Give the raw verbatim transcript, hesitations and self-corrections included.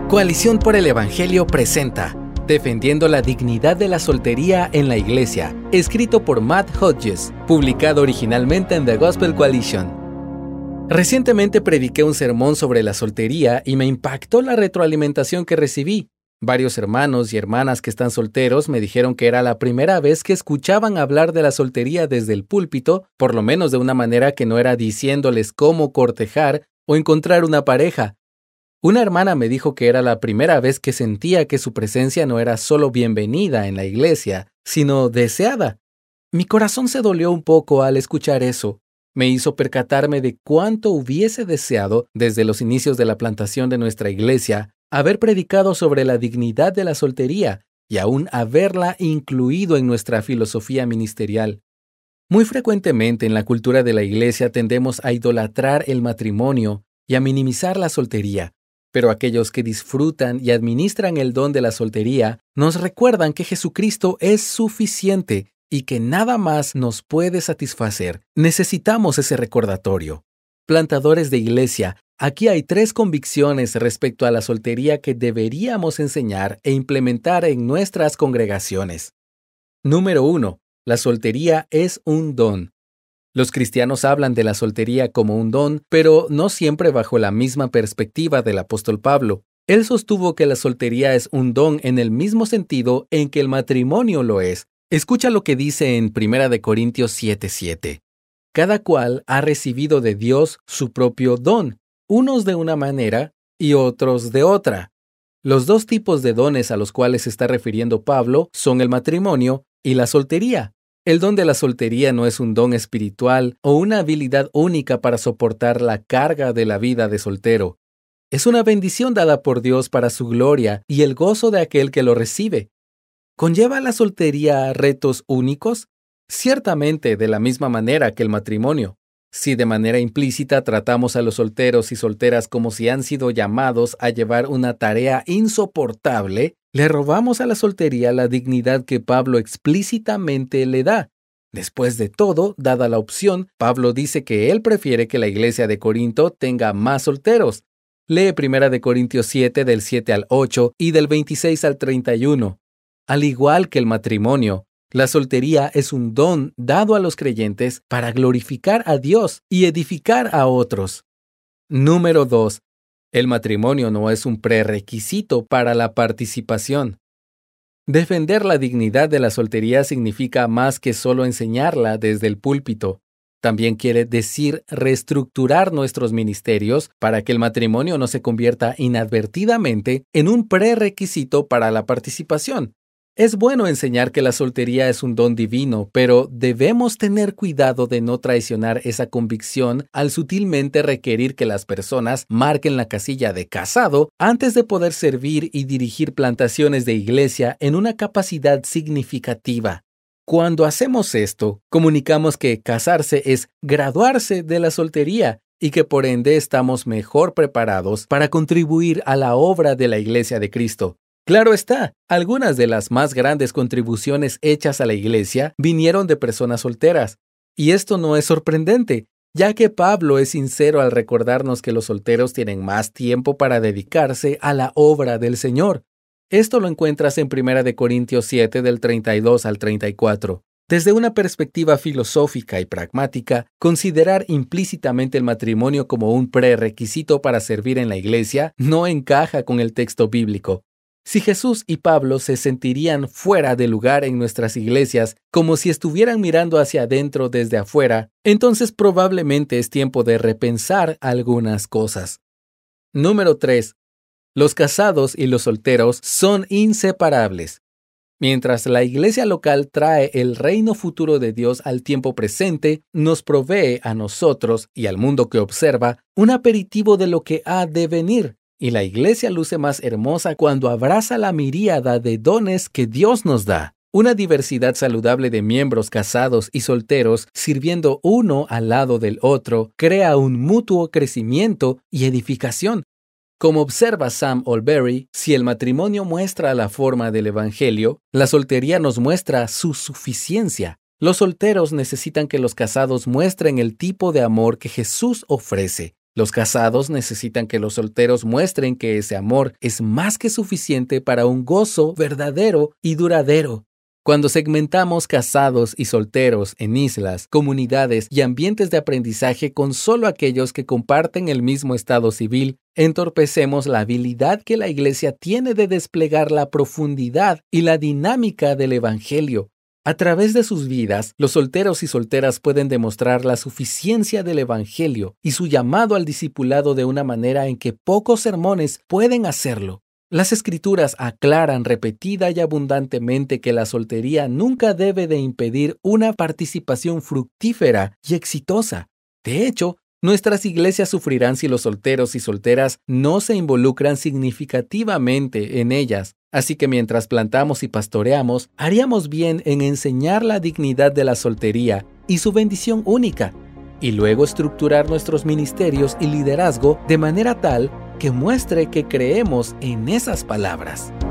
Coalición por el Evangelio presenta Defendiendo la dignidad de la soltería en la iglesia, escrito por Matt Hodges, publicado originalmente en The Gospel Coalition. Recientemente prediqué un sermón sobre la soltería y me impactó la retroalimentación que recibí. Varios hermanos y hermanas que están solteros me dijeron que era la primera vez que escuchaban hablar de la soltería desde el púlpito, por lo menos de una manera que no era diciéndoles cómo cortejar o encontrar una pareja. Una hermana me dijo que era la primera vez que sentía que su presencia no era solo bienvenida en la iglesia, sino deseada. Mi corazón se dolió un poco al escuchar eso. Me hizo percatarme de cuánto hubiese deseado, desde los inicios de la plantación de nuestra iglesia, haber predicado sobre la dignidad de la soltería y aún haberla incluido en nuestra filosofía ministerial. Muy frecuentemente en la cultura de la iglesia tendemos a idolatrar el matrimonio y a minimizar la soltería. Pero aquellos que disfrutan y administran el don de la soltería nos recuerdan que Jesucristo es suficiente y que nada más nos puede satisfacer. Necesitamos ese recordatorio. Plantadores de iglesia, aquí hay tres convicciones respecto a la soltería que deberíamos enseñar e implementar en nuestras congregaciones. Número uno. La soltería es un don. Los cristianos hablan de la soltería como un don, pero no siempre bajo la misma perspectiva del apóstol Pablo. Él sostuvo que la soltería es un don en el mismo sentido en que el matrimonio lo es. Escucha lo que dice en primera de Corintios siete siete. Cada cual ha recibido de Dios su propio don, unos de una manera y otros de otra. Los dos tipos de dones a los cuales se está refiriendo Pablo son el matrimonio y la soltería. El don de la soltería no es un don espiritual o una habilidad única para soportar la carga de la vida de soltero. Es una bendición dada por Dios para su gloria y el gozo de aquel que lo recibe. ¿Conlleva la soltería retos únicos? Ciertamente de la misma manera que el matrimonio. Si de manera implícita tratamos a los solteros y solteras como si han sido llamados a llevar una tarea insoportable, le robamos a la soltería la dignidad que Pablo explícitamente le da. Después de todo, dada la opción, Pablo dice que él prefiere que la iglesia de Corinto tenga más solteros. Lee primera de Corintios siete del siete al ocho y del veintiséis al treinta y uno. Al igual que el matrimonio, la soltería es un don dado a los creyentes para glorificar a Dios y edificar a otros. Número dos. El matrimonio no es un prerequisito para la participación. Defender la dignidad de la soltería significa más que solo enseñarla desde el púlpito. También quiere decir reestructurar nuestros ministerios para que el matrimonio no se convierta inadvertidamente en un prerequisito para la participación. Es bueno enseñar que la soltería es un don divino, pero debemos tener cuidado de no traicionar esa convicción al sutilmente requerir que las personas marquen la casilla de casado antes de poder servir y dirigir plantaciones de iglesia en una capacidad significativa. Cuando hacemos esto, comunicamos que casarse es graduarse de la soltería y que por ende estamos mejor preparados para contribuir a la obra de la Iglesia de Cristo. Claro está, algunas de las más grandes contribuciones hechas a la iglesia vinieron de personas solteras. Y esto no es sorprendente, ya que Pablo es sincero al recordarnos que los solteros tienen más tiempo para dedicarse a la obra del Señor. Esto lo encuentras en primera de Corintios siete del treinta y dos al treinta y cuatro. Desde una perspectiva filosófica y pragmática, considerar implícitamente el matrimonio como un prerequisito para servir en la iglesia no encaja con el texto bíblico. Si Jesús y Pablo se sentirían fuera de lugar en nuestras iglesias, como si estuvieran mirando hacia adentro desde afuera, entonces probablemente es tiempo de repensar algunas cosas. Número tres. Los casados y los solteros son inseparables. Mientras la iglesia local trae el reino futuro de Dios al tiempo presente, nos provee a nosotros y al mundo que observa un aperitivo de lo que ha de venir. Y la iglesia luce más hermosa cuando abraza la miríada de dones que Dios nos da. Una diversidad saludable de miembros casados y solteros sirviendo uno al lado del otro crea un mutuo crecimiento y edificación. Como observa Sam Olberry, si el matrimonio muestra la forma del evangelio, la soltería nos muestra su suficiencia. Los solteros necesitan que los casados muestren el tipo de amor que Jesús ofrece. Los casados necesitan que los solteros muestren que ese amor es más que suficiente para un gozo verdadero y duradero. Cuando segmentamos casados y solteros en islas, comunidades y ambientes de aprendizaje con solo aquellos que comparten el mismo estado civil, entorpecemos la habilidad que la Iglesia tiene de desplegar la profundidad y la dinámica del Evangelio. A través de sus vidas, los solteros y solteras pueden demostrar la suficiencia del Evangelio y su llamado al discipulado de una manera en que pocos sermones pueden hacerlo. Las Escrituras aclaran repetida y abundantemente que la soltería nunca debe de impedir una participación fructífera y exitosa. De hecho, nuestras iglesias sufrirán si los solteros y solteras no se involucran significativamente en ellas. Así que mientras plantamos y pastoreamos, haríamos bien en enseñar la dignidad de la soltería y su bendición única, y luego estructurar nuestros ministerios y liderazgo de manera tal que muestre que creemos en esas palabras.